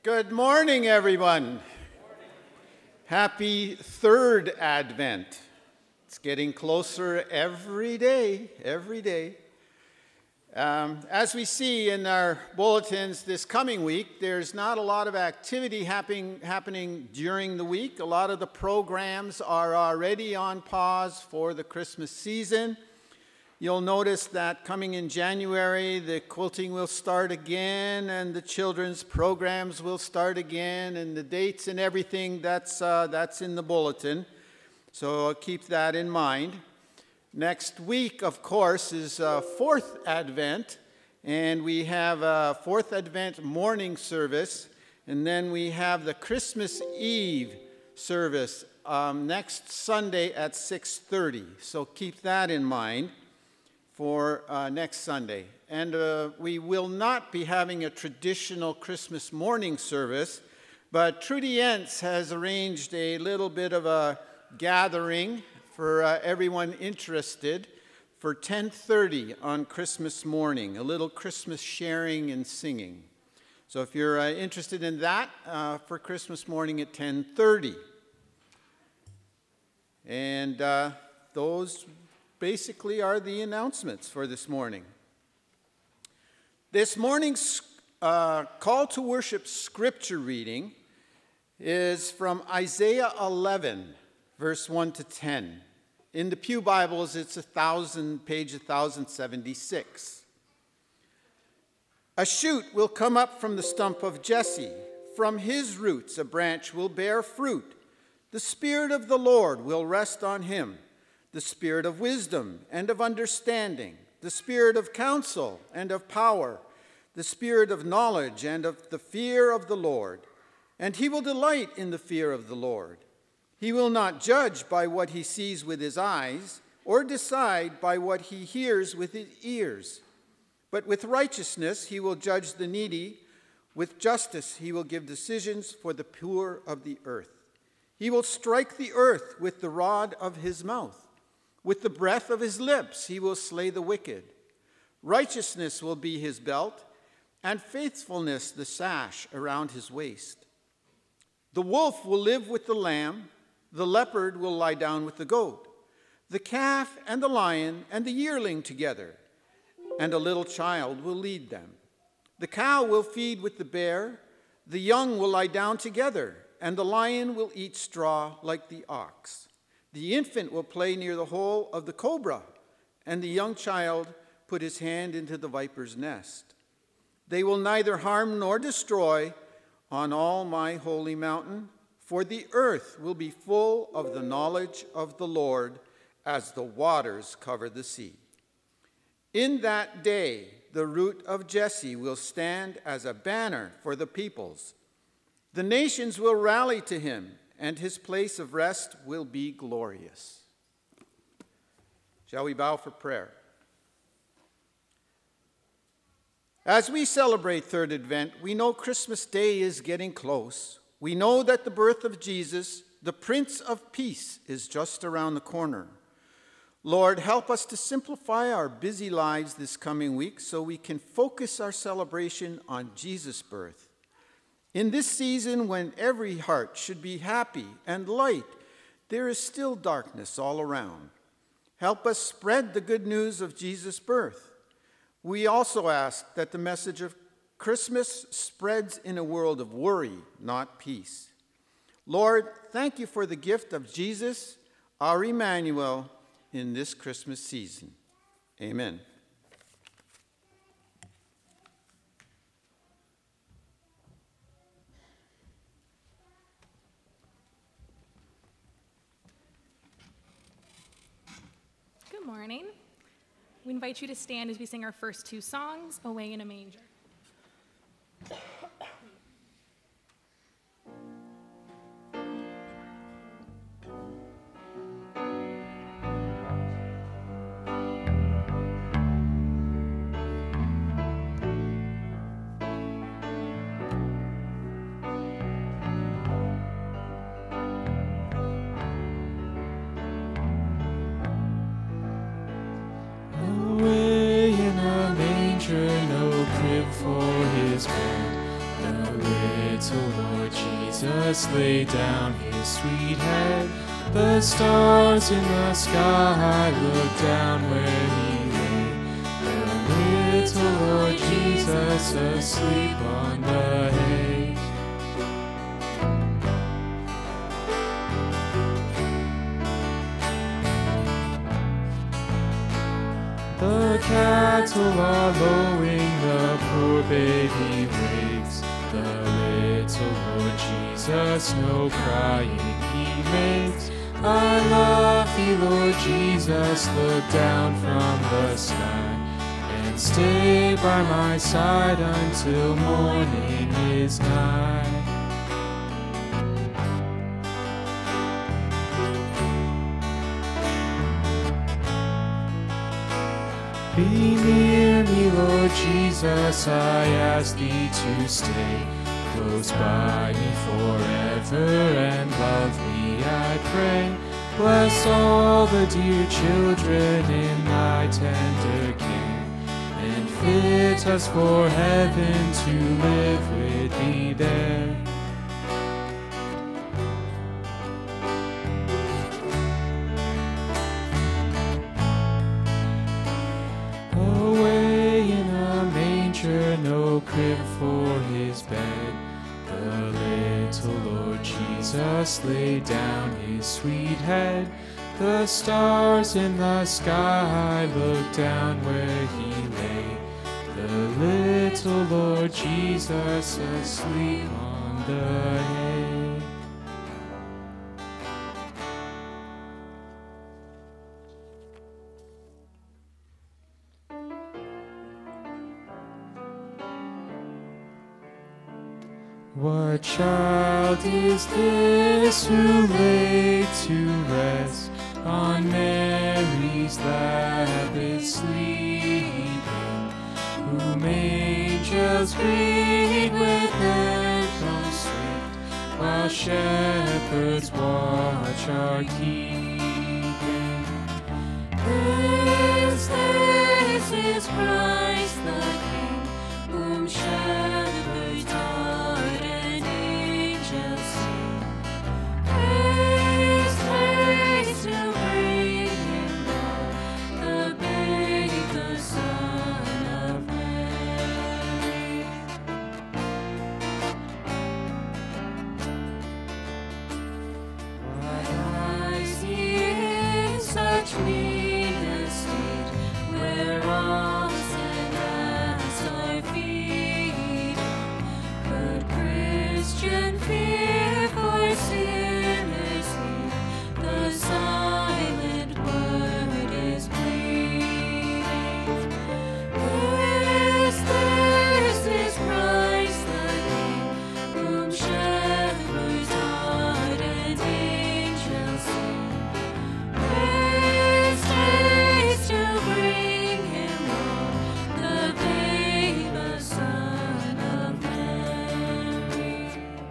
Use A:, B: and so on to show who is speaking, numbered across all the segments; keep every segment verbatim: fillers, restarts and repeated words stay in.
A: Good morning, everyone. Happy third Advent. It's getting closer every day, every day. Um, as we see in our bulletins this coming week, there's not a lot of activity happening, happening during the week. A lot of the programs are already on pause for the Christmas season. You'll notice that coming in January, the quilting will start again, and the children's programs will start again, and the dates and everything, that's, uh, that's in the bulletin. So keep that in mind. Next week, of course, is uh, Fourth Advent, and we have a Fourth Advent morning service, and then we have the Christmas Eve service um, next Sunday at six thirty. So keep that in mind for uh, next Sunday. And uh, we will not be having a traditional Christmas morning service, but Trudy Entz has arranged a little bit of a gathering for uh, everyone interested for ten thirty on Christmas morning, a little Christmas sharing and singing. So if you're uh, interested in that, uh, for Christmas morning at ten thirty. And uh, those basically are the announcements for this morning. This morning's uh, call to worship scripture reading is from Isaiah eleven, verse one to ten. In the Pew Bibles, it's a thousand, page one thousand seventy-six. A shoot will come up from the stump of Jesse. From his roots a branch will bear fruit. The Spirit of the Lord will rest on him, the Spirit of wisdom and of understanding, the Spirit of counsel and of power, the Spirit of knowledge and of the fear of the Lord. And he will delight in the fear of the Lord. He will not judge by what he sees with his eyes, or decide by what he hears with his ears. But with righteousness he will judge the needy. With justice he will give decisions for the poor of the earth. He will strike the earth with the rod of his mouth. With the breath of his lips he will slay the wicked. Righteousness will be his belt, and faithfulness the sash around his waist. The wolf will live with the lamb, the leopard will lie down with the goat, the calf and the lion and the yearling together, and a little child will lead them. The cow will feed with the bear, the young will lie down together, and the lion will eat straw like the ox. The infant will play near the hole of the cobra, and the young child put his hand into the viper's nest. They will neither harm nor destroy on all my holy mountain, for the earth will be full of the knowledge of the Lord as the waters cover the sea. In that day, the root of Jesse will stand as a banner for the peoples. The nations will rally to him, and his place of rest will be glorious. Shall we bow for prayer? As we celebrate Third Advent, we know Christmas Day is getting close. We know that the birth of Jesus, the Prince of Peace, is just around the corner. Lord, help us to simplify our busy lives this coming week so we can focus our celebration on Jesus' birth. In this season, when every heart should be happy and light, there is still darkness all around. Help us spread the good news of Jesus' birth. We also ask that the message of Christmas spreads in a world of worry, not peace. Lord, thank you for the gift of Jesus, our Emmanuel, in this Christmas season. Amen.
B: Good morning. We invite you to stand as we sing our first two songs, Away in a Manger.
C: Away in a manger, no crib for his born. The little Lord Jesus laid down his sweet head. The stars in the sky looked down where he lay. The little Lord Jesus asleep on the hay. The cattle are lowing, the poor baby wakes. The little Lord Jesus no crying he makes. I love thee, Lord Jesus, look down from the sky and stay by my side until morning is nigh. Be near me, Lord Jesus, I ask thee to stay close by me forever and love me, I pray. Bless all the dear children in thy tender care, and fit us for heaven to live with thee there. No crib for his bed, the little Lord Jesus laid down his sweet head. The stars in the sky looked down where he lay. The little Lord Jesus asleep on the hay. What child is this who lay to rest on Mary's lap is sleeping, whom angels greet with anthems sweet, while shepherds watch are keeping? This, this is Christ the King, whom shepherds taught and angels sing. Praise, praise to bring him love, the babe, the Son of Mary. What I see in such mean estate, where alms and ass are feeding, could Christian fear for sinners hear? The silent word is pleading. This, this is Christ the King, whom shepherds taught and angels sing. Praise, praise to bring him all, the babe, the Son of Mary.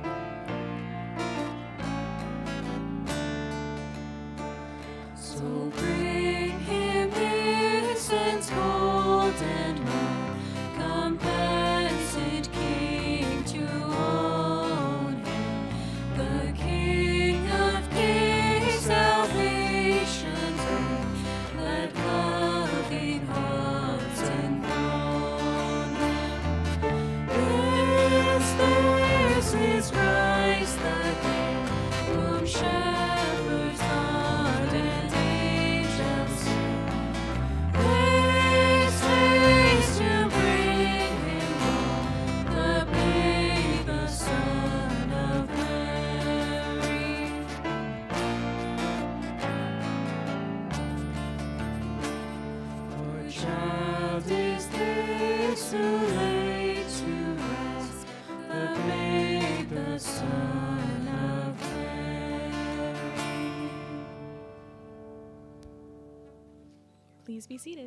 C: So bring him incense, gold, and myrrh, compassionate King to own him, the King of kings, salvation's reign. Let loving hearts enthrone him. This, this is Christ the King, whom shepherds taught and angels sing. Praise, praise to bring him all, the babe, the Son of Mary. What child is this who lay to rest, the babe, the Son of Mary?
B: Please be seated.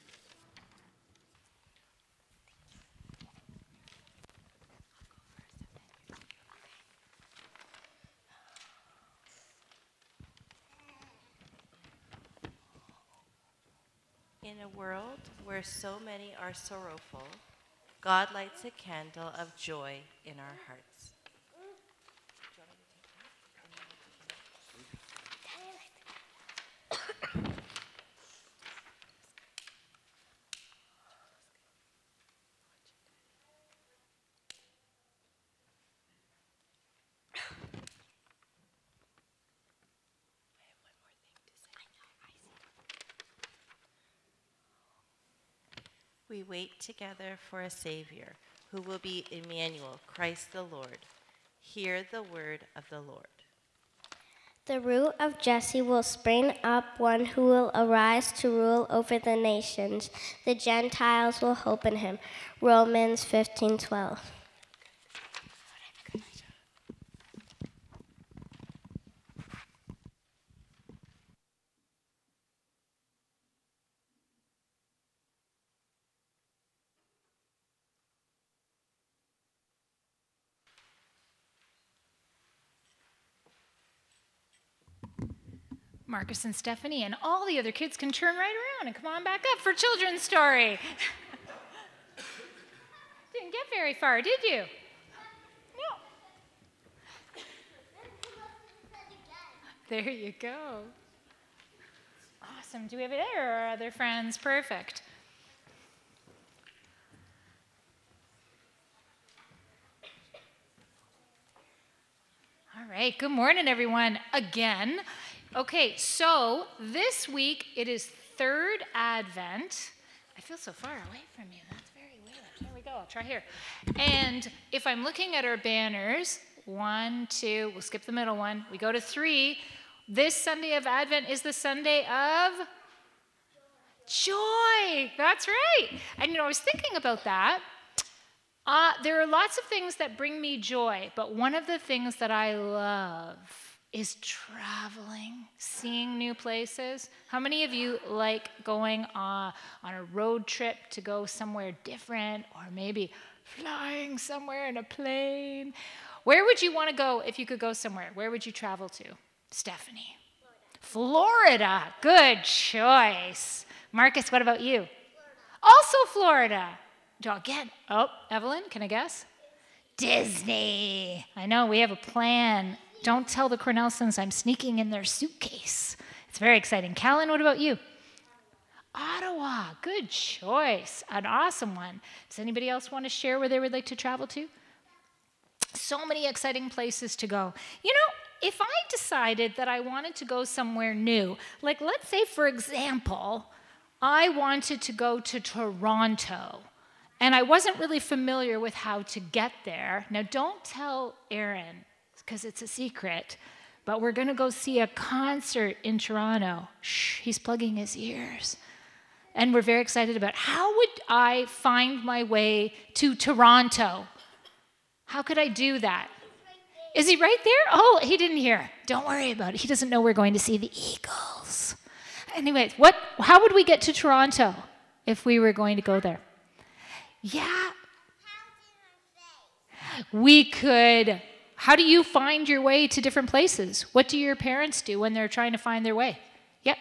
D: In a world where so many are sorrowful, God lights a candle of joy in our hearts. We wait together for a Savior, who will be Emmanuel, Christ the Lord. Hear the word of the Lord.
E: The root of Jesse will spring up, one who will arise to rule over the nations. The Gentiles will hope in him. Romans fifteen twelve.
F: Marcus and Stephanie and all the other kids can turn right around and come on back up for children's story. Didn't get very far, did you? No. There you go. Awesome. Do we have it there or are other friends? Perfect. All right. Good morning, everyone. Again. Okay, so this week it is third Advent. I feel so far away from you. That's very weird. There we go. I'll try here. And if I'm looking at our banners, one, two, we'll skip the middle one. We go to three. This Sunday of Advent is the Sunday of joy. That's right. And you know, I was thinking about that. Uh, there are lots of things that bring me joy, but one of the things that I love is traveling, seeing new places. How many of you like going uh, on a road trip to go somewhere different, or maybe flying somewhere in a plane? Where would you want to go if you could go somewhere? Where would you travel to? Stephanie. Florida. Florida. Good choice. Marcus, what about you? Florida. Also Florida. Again. Oh, Evelyn, can I guess? Disney. I know, we have a plan. Don't tell the Cornelsons I'm sneaking in their suitcase. It's very exciting. Callan, what about you? Ottawa. Good choice. An awesome one. Does anybody else want to share where they would like to travel to? So many exciting places to go. You know, if I decided that I wanted to go somewhere new, like let's say, for example, I wanted to go to Toronto, and I wasn't really familiar with how to get there. Now, don't tell Aaron, because it's a secret, but we're going to go see a concert in Toronto. Shh, he's plugging his ears. And we're very excited about how would I find my way to Toronto? How could I do that? Is he right there? Oh, he didn't hear. Don't worry about it. He doesn't know we're going to see the Eagles. Anyways, what? How would we get to Toronto if we were going to go there? Yeah. We could... How do you find your way to different places? What do your parents do when they're trying to find their way? Yep.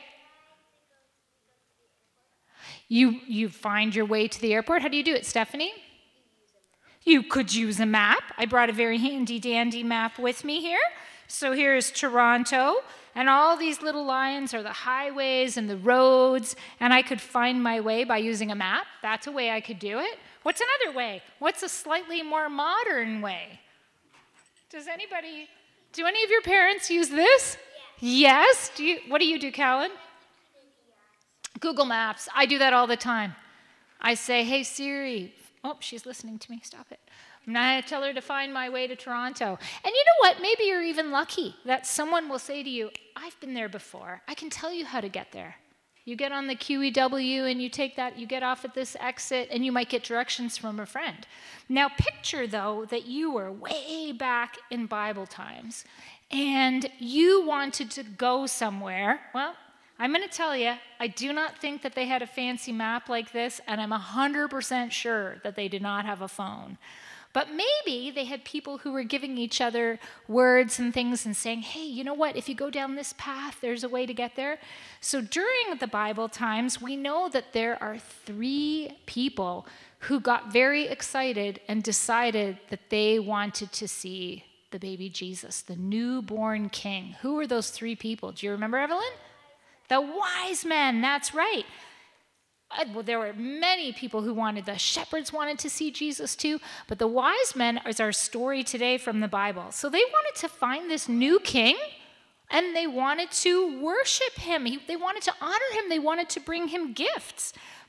F: You you find your way to the airport. How do you do it, Stephanie? You could use a map. I brought a very handy dandy map with me here. So here's Toronto, and all these little lines are the highways and the roads, and I could find my way by using a map. That's a way I could do it. What's another way? What's a slightly more modern way? Does anybody, do any of your parents use this? Yes. Yes? Do you, what do you do, Callan? Google Maps. I do that all the time. I say, hey, Siri. Oh, she's listening to me. Stop it. And I tell her to find my way to Toronto. And you know what? Maybe you're even lucky that someone will say to you, I've been there before. I can tell you how to get there. You get on the Q E W and you take that, you get off at this exit, and you might get directions from a friend. Now picture, though, that you were way back in Bible times, and you wanted to go somewhere. Well, I'm going to tell you, I do not think that they had a fancy map like this, and I'm one hundred percent sure that they did not have a phone. But maybe they had people who were giving each other words and things and saying, hey, you know what? If you go down this path, there's a way to get there. So during the Bible times, we know that there are three people who got very excited and decided that they wanted to see the baby Jesus, the newborn king. Who were those three people? Do you remember, Evelyn? The wise men, that's right. Well, there were many people who wanted, the shepherds wanted to see Jesus too, but the wise men is our story today from the Bible. So they wanted to find this new king, and they wanted to worship him. He, they wanted to honor him. They wanted to bring him gifts.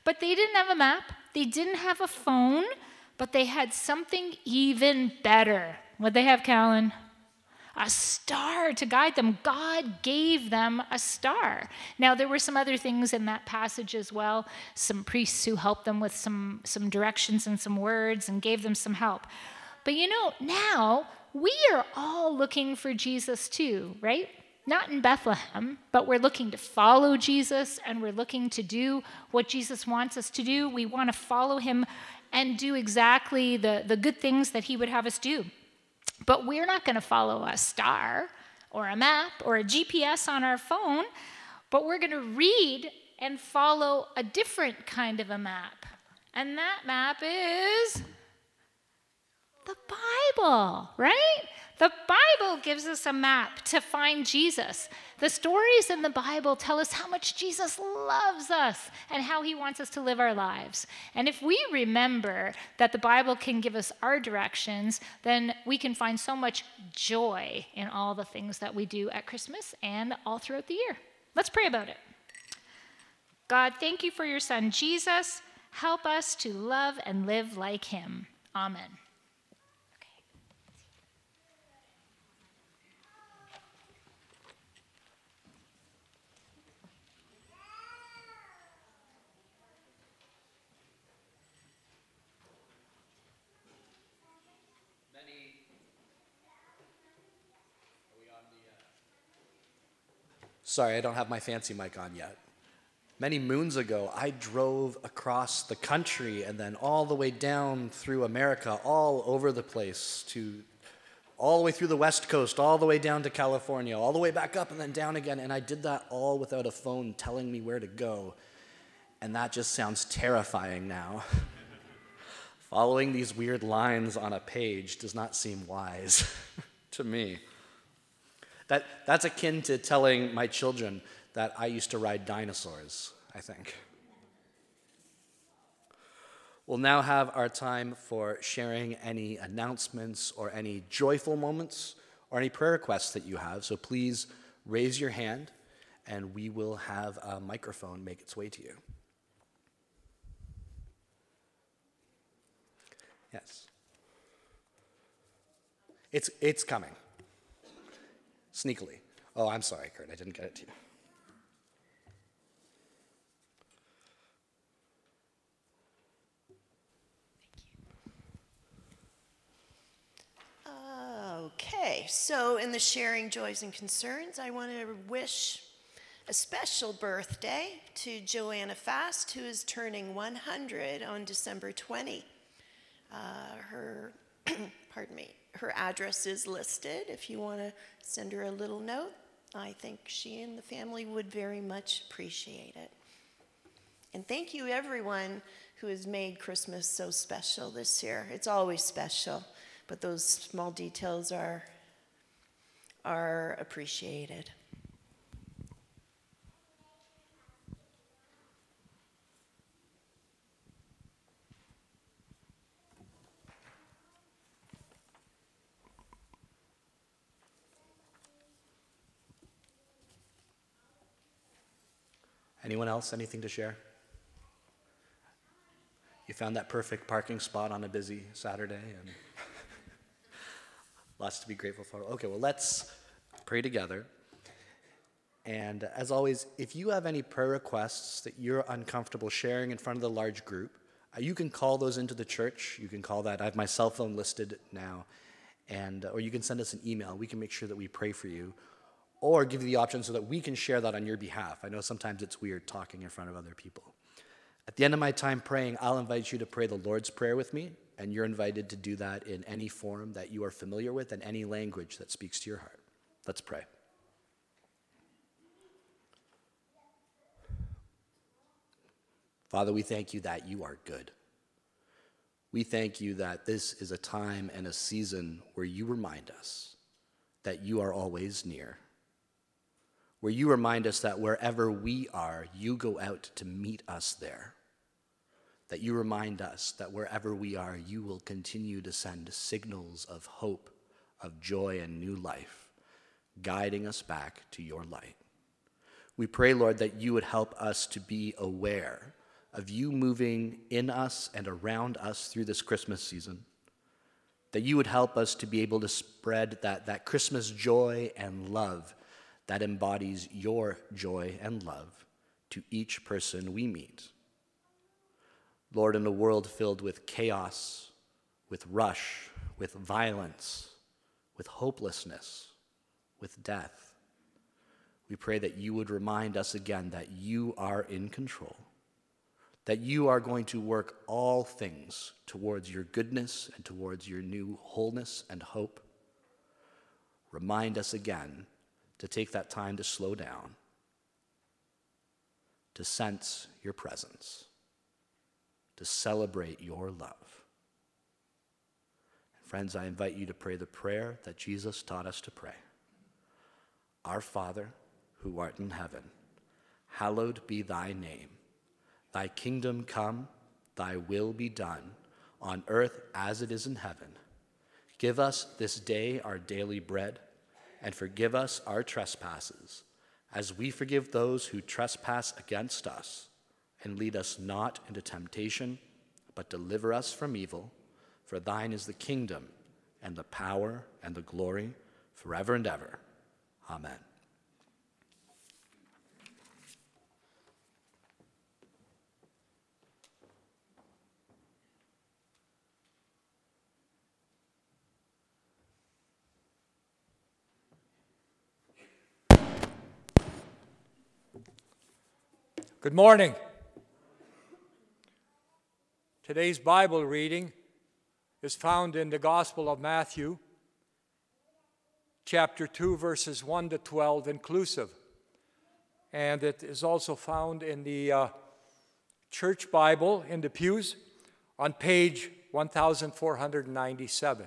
F: But they didn't have a map, they didn't have a phone, but they had something even better. What'd they have, Callan? A star to guide them. God gave them a star. Now, there were some other things in that passage as well. Some priests who helped them with some, some directions and some words and gave them some help. But you know, now we are all looking for Jesus too, right? Not in Bethlehem, but we're looking to follow Jesus and we're looking to do what Jesus wants us to do. We want to follow him and do exactly the, the good things that he would have us do. But we're not going to follow a star or a map or a G P S on our phone, but we're going to read and follow a different kind of a map. And that map is the Bible, right? The Bible gives us a map to find Jesus. The stories in the Bible tell us how much Jesus loves us and how he wants us to live our lives. And if we remember that the Bible can give us our directions, then we can find so much joy in all the things that we do at Christmas and all throughout the year. Let's pray about it. God, thank you for your son, Jesus. Help us to love and live like him. Amen.
G: Sorry, I don't have my fancy mic on yet. Many moons ago, I drove across the country and then all the way down through America, all over the place, to all the way through the West Coast, all the way down to California, all the way back up and then down again. And I did that all without a phone telling me where to go. And that just sounds terrifying now. Following these weird lines on a page does not seem wise to me. That, that's akin to telling my children that I used to ride dinosaurs, I think. We'll now have our time for sharing any announcements or any joyful moments or any prayer requests that you have. So please raise your hand and we will have a microphone make its way to you. Yes. It's, it's coming. Sneakily. Oh, I'm sorry, Kurt, I didn't get it to you.
H: Okay, so in the sharing joys and concerns, I want to wish a special birthday to Joanna Fast, who is turning one hundred on December twentieth. Uh, her, pardon me, her address is listed if you want to send her a little note. I think she and the family would very much appreciate it. And thank you everyone who has made Christmas so special this year. It's always special, but those small details are, are appreciated.
G: Anyone else, anything to share? You found that perfect parking spot on a busy Saturday and lots to be grateful for. Okay, well, let's pray together. And as always, if you have any prayer requests that you're uncomfortable sharing in front of the large group, uh, you can call those into the church. You can call that. I have my cell phone listed now. And, or you can send us an email. We can make sure that we pray for you. Or give you the option so that we can share that on your behalf. I know sometimes it's weird talking in front of other people. At the end of my time praying, I'll invite you to pray the Lord's Prayer with me, and you're invited to do that in any form that you are familiar with and any language that speaks to your heart. Let's pray. Father, we thank you that you are good. We thank you that this is a time and a season where you remind us that you are always near. Where you remind us that wherever we are, you go out to meet us there. That you remind us that wherever we are, you will continue to send signals of hope, of joy, and new life, guiding us back to your light. We pray, Lord, that you would help us to be aware of you moving in us and around us through this Christmas season. That you would help us to be able to spread that, that Christmas joy and love that embodies your joy and love to each person we meet. Lord, in a world filled with chaos, with rush, with violence, with hopelessness, with death, we pray that you would remind us again that you are in control, that you are going to work all things towards your goodness and towards your new wholeness and hope. Remind us again to take that time to slow down, to sense your presence, to celebrate your love. Friends, I invite you to pray the prayer that Jesus taught us to pray. Our Father, who art in heaven, hallowed be thy name. Thy kingdom come, thy will be done, on earth as it is in heaven. Give us this day our daily bread, and forgive us our trespasses, as we forgive those who trespass against us. And lead us not into temptation, but deliver us from evil. For thine is the kingdom, and the power, and the glory, forever and ever. Amen.
I: Good morning. Today's Bible reading is found in the Gospel of Matthew, chapter two, verses one to twelve inclusive. And it is also found in the uh, Church Bible in the pews on page one thousand four hundred ninety-seven.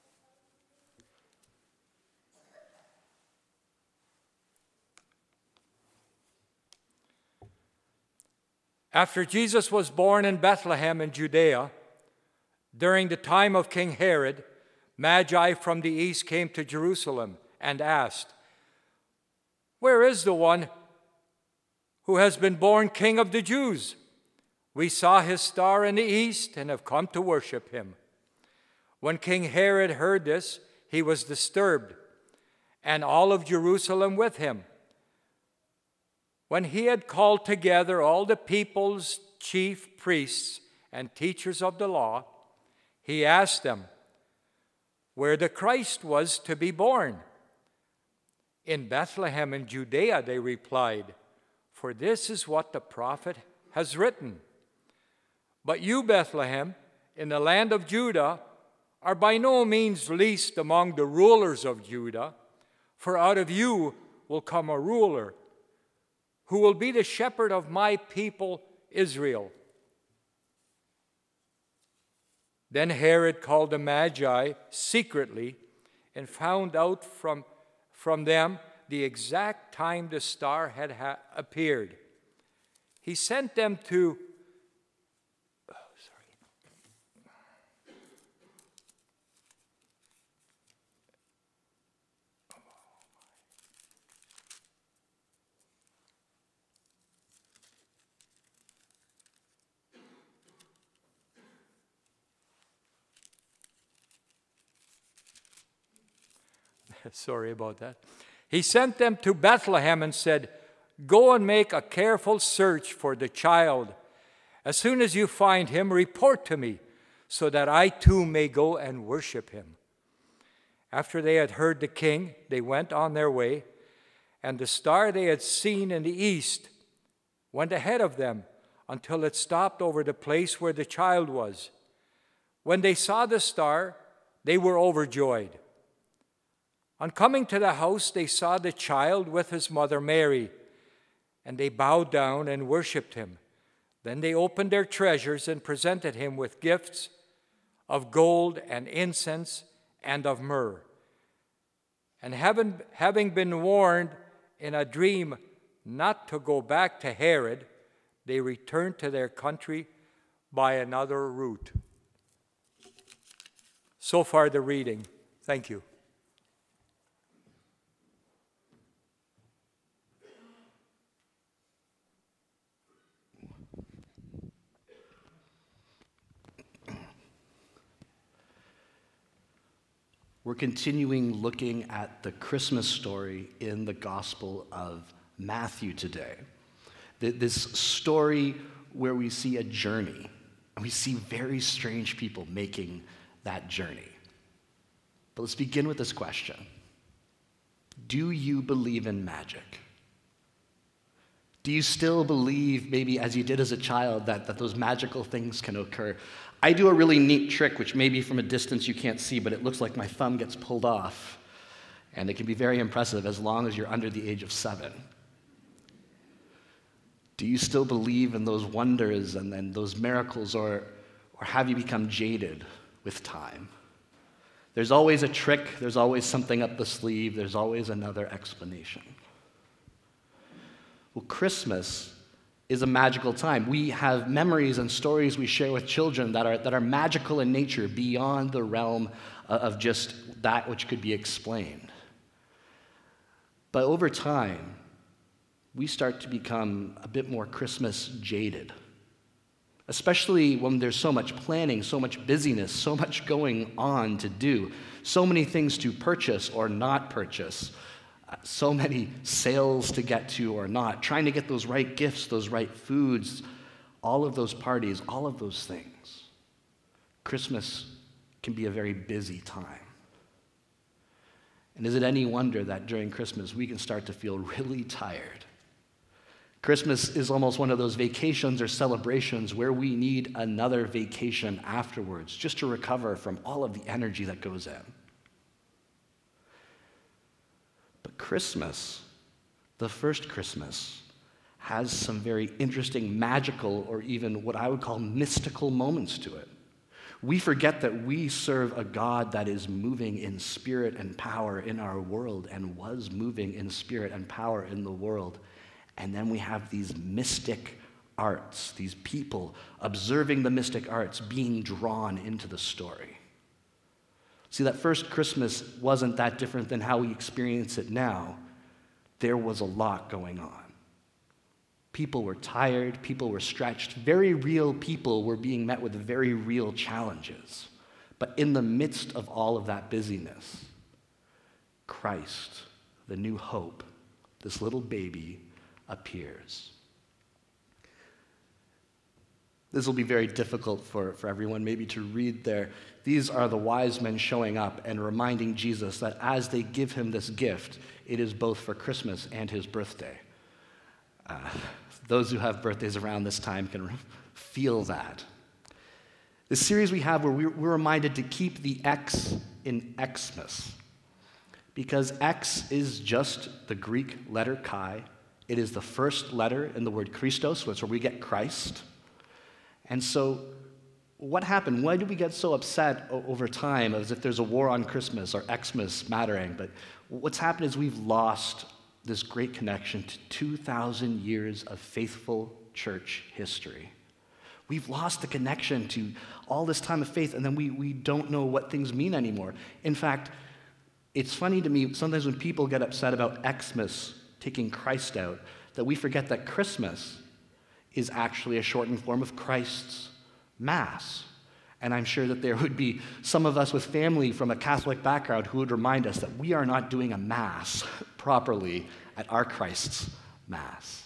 I: After Jesus was born in Bethlehem in Judea, during the time of King Herod, Magi from the east came to Jerusalem and asked, "Where is the one who has been born King of the Jews? We saw his star in the east and have come to worship him." When King Herod heard this, he was disturbed, and all of Jerusalem with him. When he had called together all the people's chief priests and teachers of the law, he asked them where the Christ was to be born. "In Bethlehem in Judea," they replied, "for this is what the prophet has written. But you, Bethlehem, in the land of Judah, are by no means least among the rulers of Judah, for out of you will come a ruler who will be the shepherd of my people Israel." Then Herod called the Magi secretly and found out from, from them the exact time the star had ha- appeared. He sent them to oh, sorry. Sorry about that. He sent them to Bethlehem and said, "Go and make a careful search for the child. As soon as you find him, report to me, so that I too may go and worship him." After they had heard the king, they went on their way, and the star they had seen in the east went ahead of them until it stopped over the place where the child was. When they saw the star, they were overjoyed. On coming to the house, they saw the child with his mother Mary, and they bowed down and worshipped him. Then they opened their treasures and presented him with gifts of gold and incense and of myrrh. And having, having been warned in a dream not to go back to Herod, they returned to their country by another route. So far the reading. Thank you.
G: We're continuing looking at the Christmas story in the Gospel of Matthew today. This story where we see a journey, and we see very strange people making that journey. But let's begin with this question. Do you believe in magic? Do you still believe, maybe as you did as a child, that, that those magical things can occur? I do a really neat trick, which maybe from a distance you can't see, but it looks like my thumb gets pulled off. And it can be very impressive as long as you're under the age of seven. Do you still believe in those wonders and then those miracles, or, or have you become jaded with time? There's always a trick, there's always something up the sleeve, there's always another explanation. Well, Christmas is a magical time. We have memories and stories we share with children that are, that are magical in nature, beyond the realm of just that which could be explained. But over time, we start to become a bit more Christmas jaded, especially when there's so much planning, so much busyness, so much going on to do, so many things to purchase or not purchase, so many sales to get to or not, trying to get those right gifts, those right foods, all of those parties, all of those things. Christmas can be a very busy time. And is it any wonder that during Christmas we can start to feel really tired? Christmas is almost one of those vacations or celebrations where we need another vacation afterwards, just to recover from all of the energy that goes in. But Christmas, the first Christmas, has some very interesting magical, or even what I would call mystical moments to it. We forget that we serve a God that is moving in spirit and power in our world, and was moving in spirit and power in the world. And then we have these mystic arts, these people observing the mystic arts, being drawn into the story. See, that first Christmas wasn't that different than how we experience it now. There was a lot going on. People were tired, people were stretched, very real people were being met with very real challenges. But in the midst of all of that busyness, Christ, the new hope, this little baby, appears. This will be very difficult for, for everyone maybe to read there. These are the wise men showing up and reminding Jesus that as they give him this gift, it is both for Christmas and his birthday. Uh, those who have birthdays around this time can feel that. The series we have where we're, we're reminded to keep the X in Xmas, because X is just the Greek letter chi. It is the first letter in the word Christos, which is where we get Christ. And so what happened? Why do we get so upset o- over time as if there's a war on Christmas or Xmas mattering? But what's happened is we've lost this great connection to two thousand years of faithful church history. We've lost the connection to all this time of faith, and then we, we don't know what things mean anymore. In fact, it's funny to me, sometimes when people get upset about Xmas taking Christ out, that we forget that Christmas is actually a shortened form of Christ's Mass. And I'm sure that there would be some of us with family from a Catholic background who would remind us that we are not doing a Mass properly at our Christ's Mass.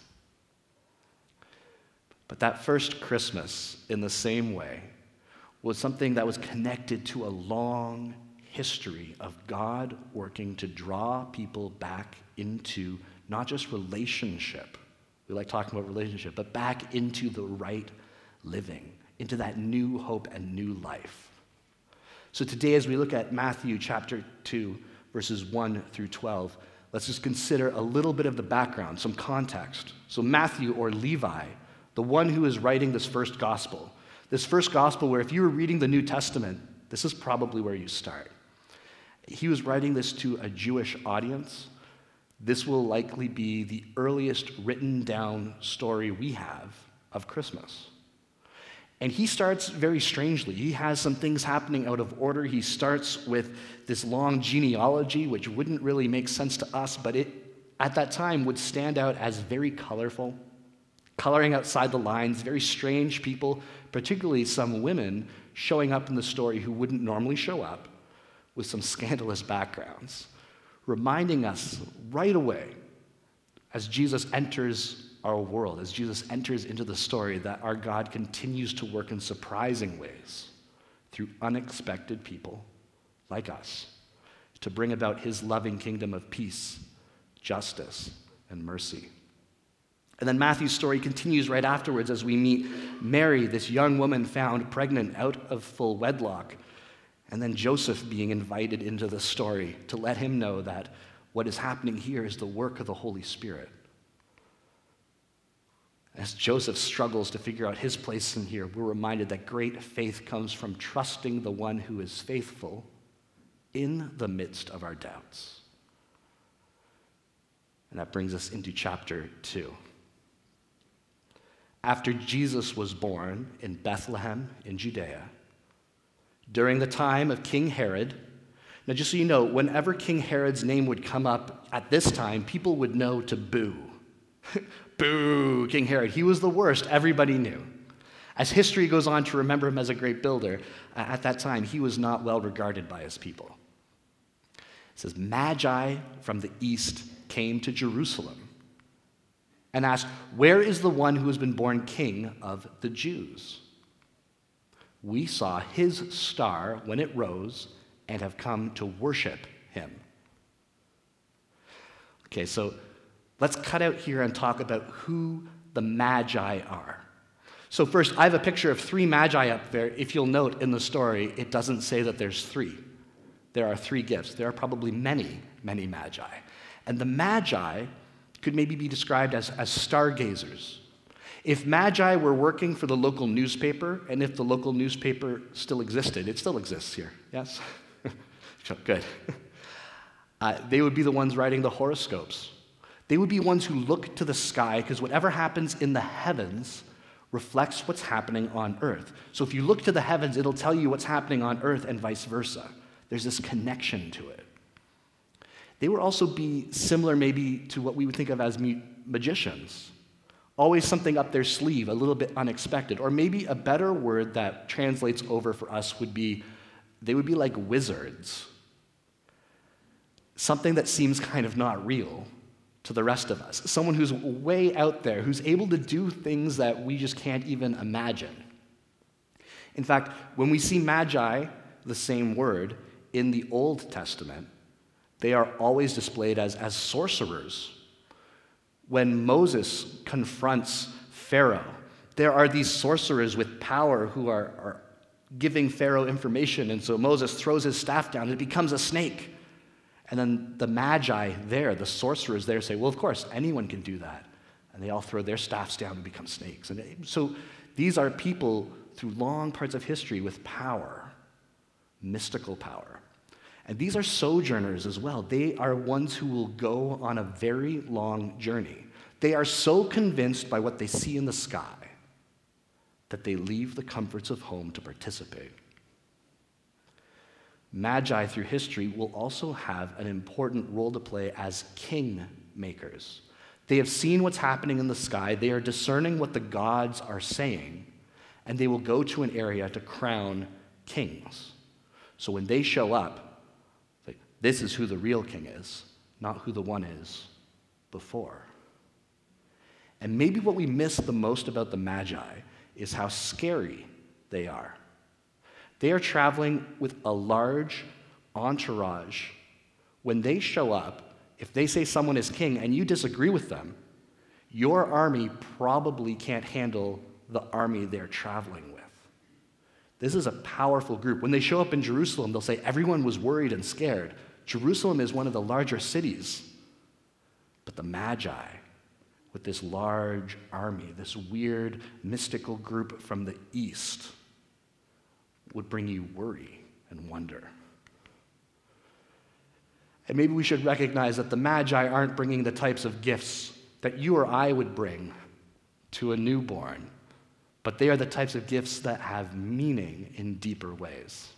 G: But that first Christmas, in the same way, was something that was connected to a long history of God working to draw people back into not just relationship, we like talking about relationship, but back into the right living, into that new hope and new life. So today, as we look at Matthew chapter two, verses one through twelve, let's just consider a little bit of the background, some context. So Matthew, or Levi, the one who is writing this first gospel, this first gospel where if you were reading the New Testament, this is probably where you start. He was writing this to a Jewish audience. This will likely be the earliest written down story we have of Christmas. And he starts very strangely. He has some things happening out of order. He starts with this long genealogy, which wouldn't really make sense to us, but it, at that time, would stand out as very colorful, coloring outside the lines, very strange people, particularly some women showing up in the story who wouldn't normally show up, with some scandalous backgrounds, reminding us right away as Jesus enters our world, as Jesus enters into the story, that our God continues to work in surprising ways through unexpected people like us to bring about his loving kingdom of peace, justice, and mercy. And then Matthew's story continues right afterwards as we meet Mary, this young woman found pregnant out of full wedlock, and then Joseph being invited into the story to let him know that what is happening here is the work of the Holy Spirit. As Joseph struggles to figure out his place in here, we're reminded that great faith comes from trusting the one who is faithful in the midst of our doubts. And that brings us into chapter two. After Jesus was born in Bethlehem in Judea, during the time of King Herod, now just so you know, whenever King Herod's name would come up at this time, people would know to boo. Boo, King Herod. He was the worst, everybody knew. As history goes on to remember him as a great builder, uh, at that time, he was not well regarded by his people. It says, Magi from the east came to Jerusalem and asked, where is the one who has been born king of the Jews? We saw his star when it rose and have come to worship him. Okay, so let's cut out here and talk about who the Magi are. So first, I have a picture of three Magi up there. If you'll note in the story, it doesn't say that there's three. There are three gifts. There are probably many, many Magi. And the Magi could maybe be described as, as stargazers. If Magi were working for the local newspaper, and if the local newspaper still existed, it still exists here, yes? Good. Uh, they would be the ones writing the horoscopes. They would be ones who look to the sky, because whatever happens in the heavens reflects what's happening on earth. So if you look to the heavens, it'll tell you what's happening on earth and vice versa. There's this connection to it. They would also be similar maybe to what we would think of as magicians. Always something up their sleeve, a little bit unexpected. Or maybe a better word that translates over for us would be, they would be like wizards. Something that seems kind of not real to the rest of us. Someone who's way out there, who's able to do things that we just can't even imagine. In fact, when we see magi, the same word, in the Old Testament, they are always displayed as, as sorcerers. When Moses confronts Pharaoh, there are these sorcerers with power who are, are giving Pharaoh information, and so Moses throws his staff down, and it becomes a snake. And then the magi there, the sorcerers there, say, well, of course, anyone can do that. And they all throw their staffs down and become snakes. And so these are people through long parts of history with power, mystical power. And these are sojourners as well. They are ones who will go on a very long journey. They are so convinced by what they see in the sky that they leave the comforts of home to participate. Magi through history will also have an important role to play as king makers. They have seen what's happening in the sky, they are discerning what the gods are saying, and they will go to an area to crown kings. So when they show up, this is who the real king is, not who the one is before. And maybe what we miss the most about the Magi is how scary they are. They are traveling with a large entourage. When they show up, if they say someone is king and you disagree with them, your army probably can't handle the army they're traveling with. This is a powerful group. When they show up in Jerusalem, they'll say everyone was worried and scared. Jerusalem is one of the larger cities. But the Magi, with this large army, this weird mystical group from the east, would bring you worry and wonder. And maybe we should recognize that the Magi aren't bringing the types of gifts that you or I would bring to a newborn, but they are the types of gifts that have meaning in deeper ways.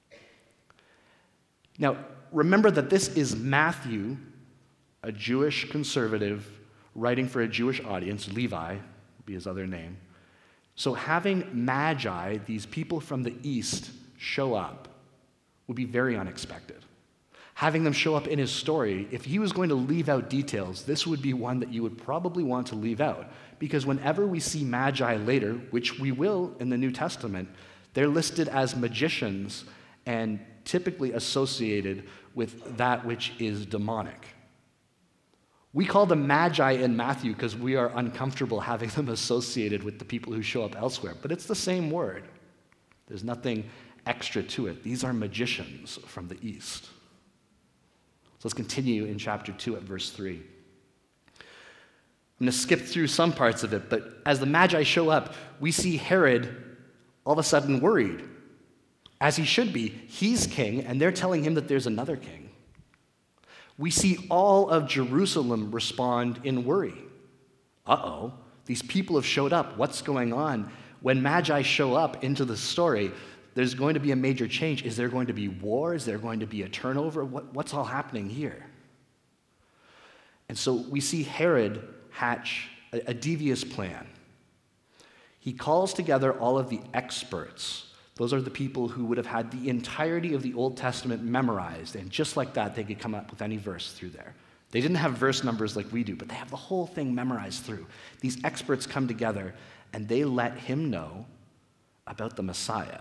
G: Now, remember that this is Matthew, a Jewish conservative, writing for a Jewish audience. Levi would be his other name. So having Magi, these people from the east, show up would be very unexpected. Having them show up in his story, if he was going to leave out details, this would be one that you would probably want to leave out. Because whenever we see magi later, which we will in the New Testament, they're listed as magicians and typically associated with that which is demonic. We call them magi in Matthew because we are uncomfortable having them associated with the people who show up elsewhere, but it's the same word. There's nothing extra to it. These are magicians from the East. So let's continue in chapter two at verse three. I'm going to skip through some parts of it, but as the Magi show up, we see Herod all of a sudden worried, as he should be. He's king, and they're telling him that there's another king. We see all of Jerusalem respond in worry. Uh-oh, these people have showed up. What's going on? When Magi show up into the story, there's going to be a major change. Is there going to be war? Is there going to be a turnover? What, what's all happening here? And so we see Herod hatch a, a devious plan. He calls together all of the experts. Those are the people who would have had the entirety of the Old Testament memorized, and just like that, they could come up with any verse through there. They didn't have verse numbers like we do, but they have the whole thing memorized through. These experts come together, and they let him know about the Messiah.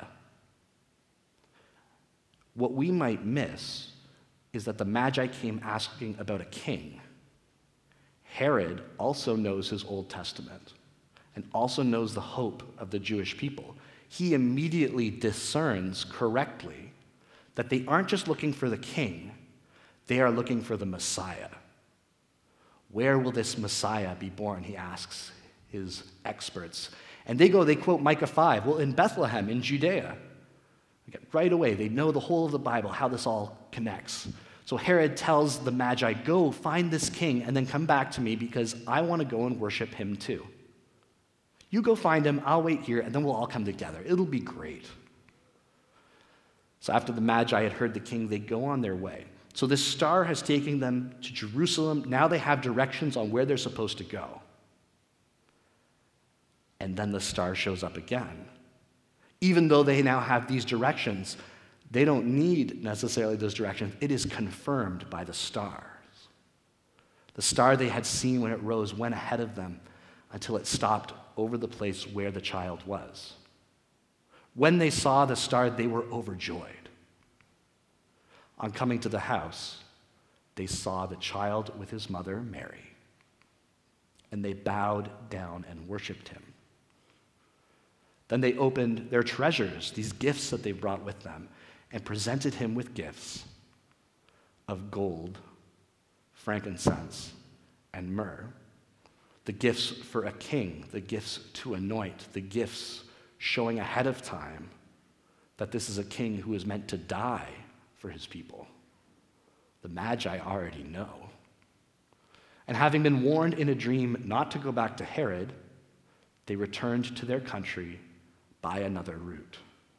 G: What we might miss is that the Magi came asking about a king. Herod also knows his Old Testament and also knows the hope of the Jewish people. He immediately discerns correctly that they aren't just looking for the king, they are looking for the Messiah. Where will this Messiah be born, he asks his experts. And they go, they quote Micah five. Well, in Bethlehem, in Judea. Right away, they know the whole of the Bible, how this all connects. So Herod tells the Magi, go find this king and then come back to me because I want to go and worship him too. You go find him, I'll wait here, and then we'll all come together. It'll be great. So after the Magi had heard the king, they go on their way. So this star has taken them to Jerusalem. Now they have directions on where they're supposed to go. And then the star shows up again. Even though they now have these directions, they don't need necessarily those directions. It is confirmed by the stars. The star they had seen when it rose went ahead of them until it stopped over the place where the child was. When they saw the star, they were overjoyed. On coming to the house, they saw the child with his mother, Mary, and they bowed down and worshiped him. Then they opened their treasures, these gifts that they brought with them, and presented him with gifts of gold, frankincense, and myrrh. The gifts for a king, the gifts to anoint, the gifts showing ahead of time that this is a king who is meant to die for his people. The Magi already know. And having been warned in a dream not to go back to Herod, they returned to their country by another route.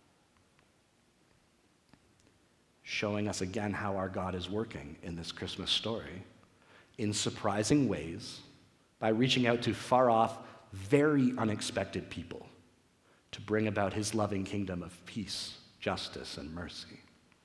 G: Showing us again how our God is working in this Christmas story in surprising ways by reaching out to far off, very unexpected people to bring about his loving kingdom of peace, justice, and mercy.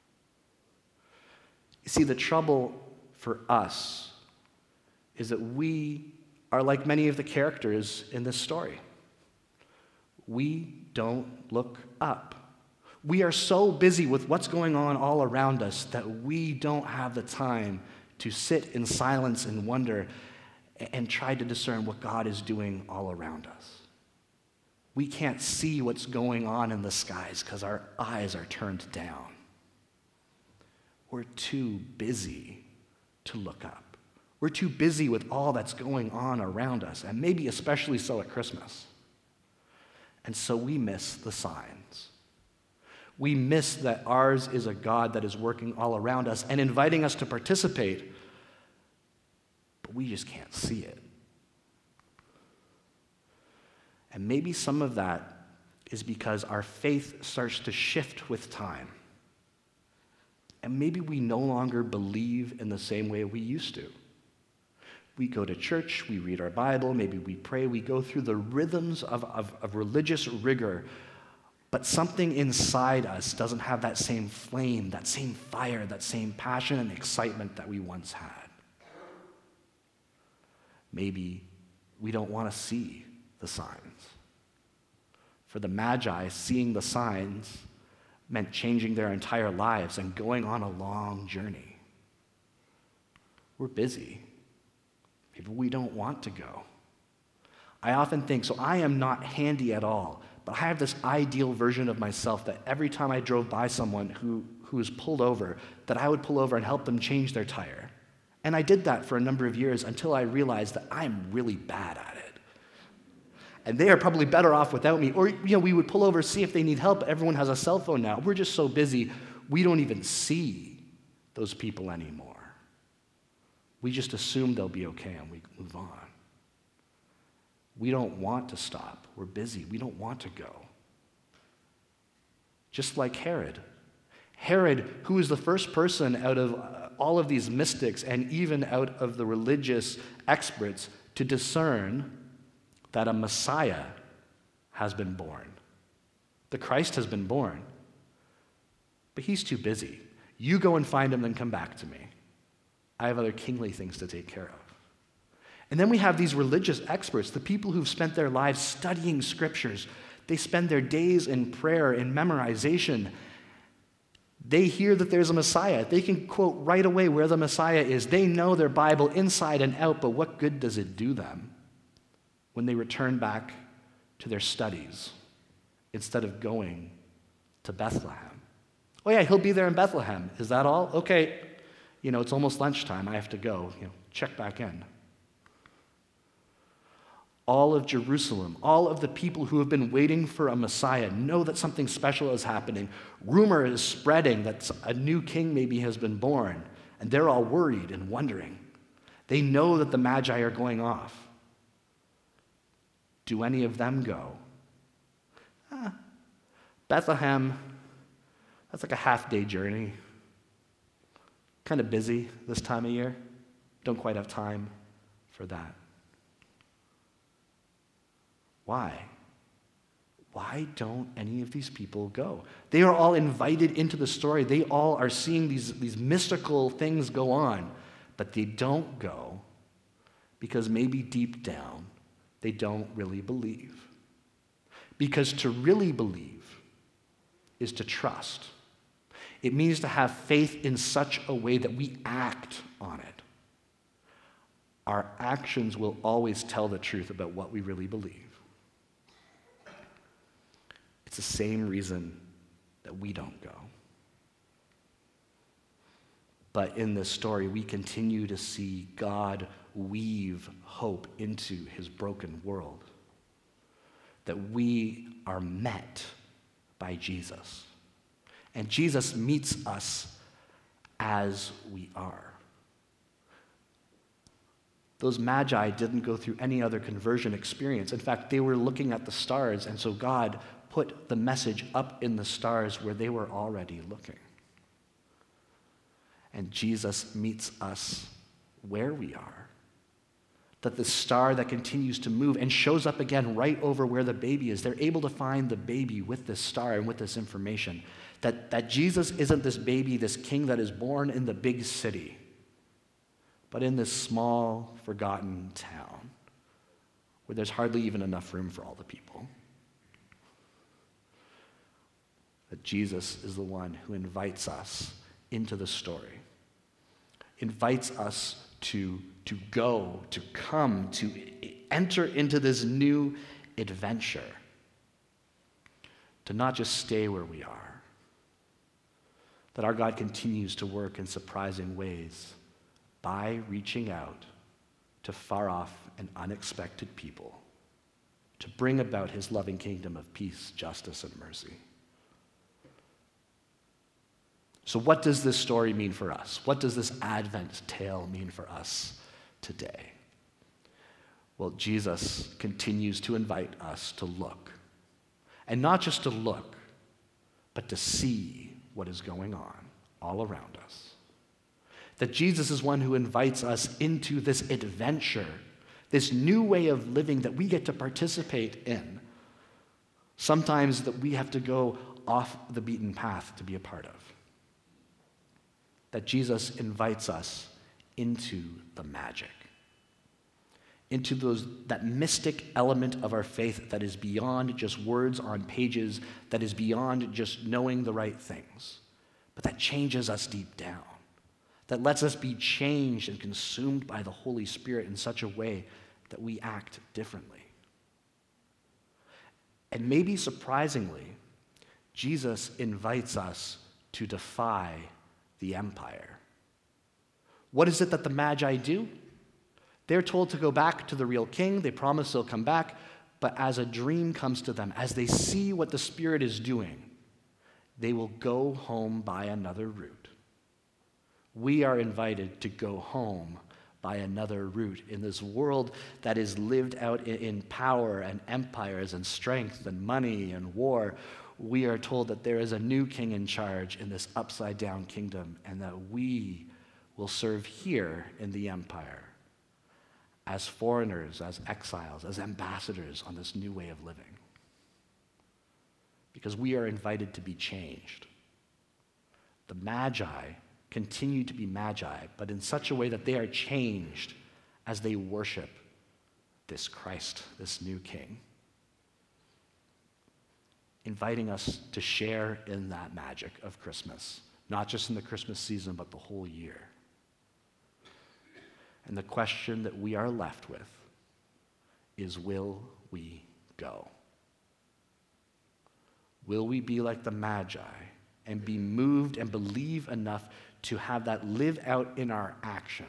G: You see, the trouble for us is that we are like many of the characters in this story. We don't look up. We are so busy with what's going on all around us that we don't have the time to sit in silence and wonder and try to discern what God is doing all around us. We can't see what's going on in the skies because our eyes are turned down. We're too busy to look up. We're too busy with all that's going on around us, and maybe especially so at Christmas. And so we miss the signs. We miss that ours is a God that is working all around us and inviting us to participate, but we just can't see it. And maybe some of that is because our faith starts to shift with time. And maybe we no longer believe in the same way we used to. We go to church, we read our Bible, maybe we pray, we go through the rhythms of, of, of religious rigor but something inside us doesn't have that same flame, that same fire, that same passion and excitement that we once had. Maybe we don't want to see the signs. For the Magi, seeing the signs meant changing their entire lives and going on a long journey. We're busy. Maybe we don't want to go. I often think, so I am not handy at all, but I have this ideal version of myself that every time I drove by someone who, who was pulled over, that I would pull over and help them change their tire. And I did that for a number of years until I realized that I'm really bad at it. And they are probably better off without me. Or, you know, we would pull over, see if they need help. Everyone has a cell phone now. We're just so busy, we don't even see those people anymore. We just assume they'll be okay and we move on. We don't want to stop. We're busy. We don't want to go. Just like Herod. Herod, who is the first person out of all of these mystics and even out of the religious experts to discern that a Messiah has been born. The Christ has been born. But he's too busy. You go and find him, then come back to me. I have other kingly things to take care of. And then we have these religious experts, the people who've spent their lives studying scriptures. They spend their days in prayer, in memorization. They hear that there's a Messiah. They can quote right away where the Messiah is. They know their Bible inside and out, but what good does it do them when they return back to their studies instead of going to Bethlehem? Oh yeah, he'll be there in Bethlehem. Is that all? Okay, you know, it's almost lunchtime. I have to go. You know, check back in. All of Jerusalem, all of the people who have been waiting for a Messiah know that something special is happening. Rumor is spreading that a new king maybe has been born, and they're all worried and wondering. They know that the Magi are going off. Do any of them go? Ah, Bethlehem, that's like a half-day journey. Kind of busy this time of year. Don't quite have time for that. Why? Why don't any of these people go? They are all invited into the story. They all are seeing these, these mystical things go on, but they don't go because maybe deep down they don't really believe. Because to really believe is to trust. It means to have faith in such a way that we act on it. Our actions will always tell the truth about what we really believe. It's the same reason that we don't go. But in this story, we continue to see God weave hope into his broken world. That we are met by Jesus. And Jesus meets us as we are. Those Magi didn't go through any other conversion experience. In fact, they were looking at the stars, and so God put the message up in the stars where they were already looking. And Jesus meets us where we are. That the star that continues to move and shows up again right over where the baby is, they're able to find the baby with this star and with this information. That, that Jesus isn't this baby, this king that is born in the big city, but in this small, forgotten town where there's hardly even enough room for all the people. That Jesus is the one who invites us into the story, invites us to, to go, to come, to enter into this new adventure, to not just stay where we are. That our God continues to work in surprising ways by reaching out to far off and unexpected people to bring about his loving kingdom of peace, justice, and mercy. So what does this story mean for us? What does this Advent tale mean for us today? Well, Jesus continues to invite us to look. And not just to look, but to see what is going on all around us. That Jesus is one who invites us into this adventure, this new way of living that we get to participate in. sometimes that we have to go off the beaten path to be a part of. That Jesus invites us into the magic, into those that mystic element of our faith that is beyond just words on pages, that is beyond just knowing the right things, but that changes us deep down, that lets us be changed and consumed by the Holy Spirit in such a way that we act differently. And maybe surprisingly, Jesus invites us to defy the empire. What is it that the Magi do? They're told to go back to the real king. They promise they'll come back. But as a dream comes to them, as they see what the Spirit is doing, they will go home by another route. We are invited to go home by another route in this world that is lived out in, in power and empires and strength and money and war. We are told that there is a new king in charge in this upside-down kingdom, and that we will serve here in the empire as foreigners, as exiles, as ambassadors on this new way of living. Because we are invited to be changed. The Magi continue to be Magi, but in such a way that they are changed as they worship this Christ, this new king, inviting us to share in that magic of Christmas, not just in the Christmas season, but the whole year. And the question that we are left with is, will we go? Will we be like the Magi and be moved and believe enough to have that live out in our actions?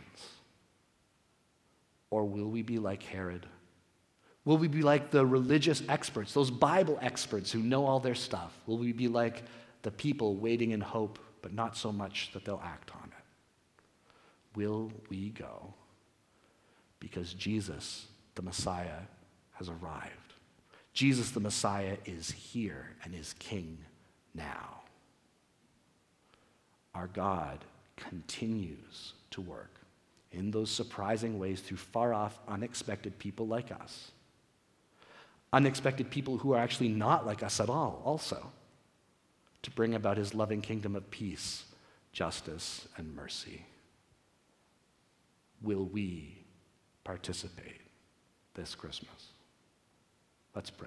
G: Or will we be like Herod? Will we be like the religious experts, those Bible experts who know all their stuff? Will we be like the people waiting in hope, but not so much that they'll act on it? Will we go? Because Jesus, the Messiah, has arrived. Jesus, the Messiah, is here and is king now. Our God continues to work in those surprising ways through far-off, unexpected people like us. Unexpected people who are actually not like us at all, also, to bring about his loving kingdom of peace, justice, and mercy. Will we participate this Christmas? Let's pray.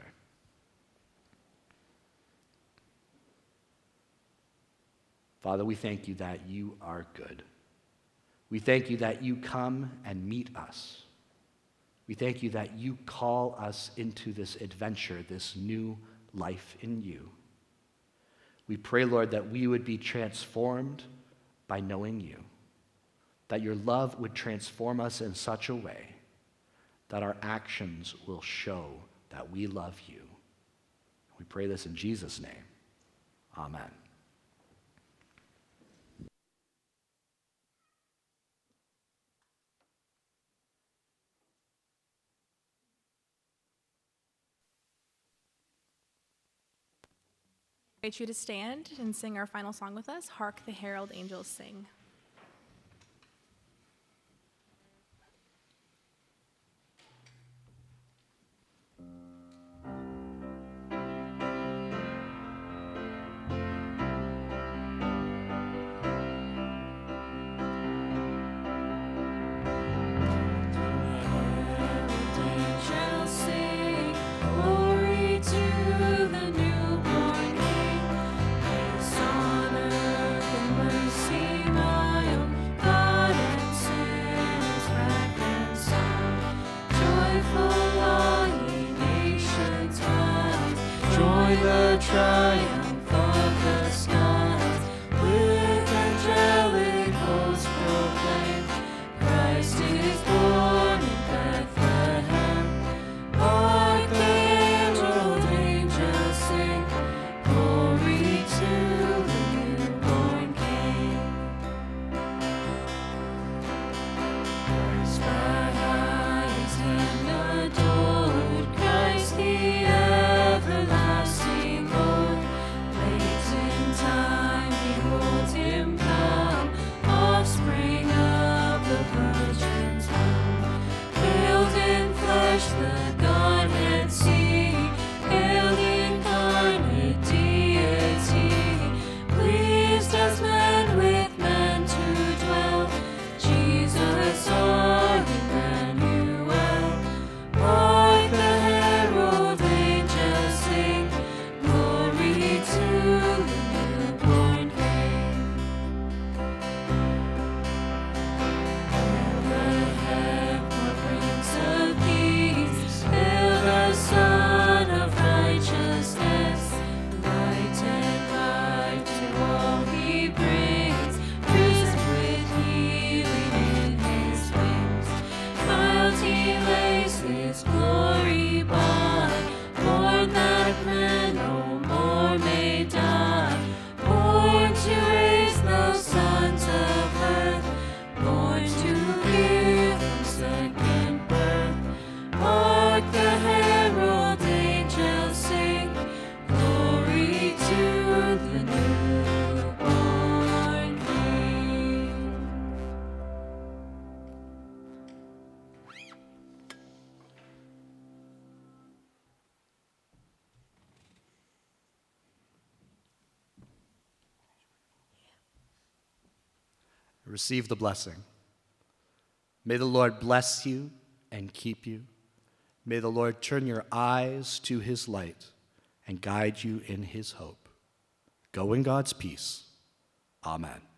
G: Father, we thank you that you are good. We thank you that you come and meet us. We thank you that you call us into this adventure, this new life in you. We pray, Lord, that we would be transformed by knowing you, that your love would transform us in such a way that our actions will show that we love you. We pray this in Jesus' name. Amen.
B: I invite you to stand and sing our final song with us, Hark the Herald Angels Sing.
C: The triumph of the skies, with angelic hosts proclaim, Christ is born in Bethlehem. Hark the herald angels sing, glory to the newborn King. Christ by highest heaven adored, Christ the everlasting Lord,
G: Receive the blessing. May the Lord bless you and keep you. May the Lord turn your eyes to his light and guide you in his hope. Go in God's peace. Amen.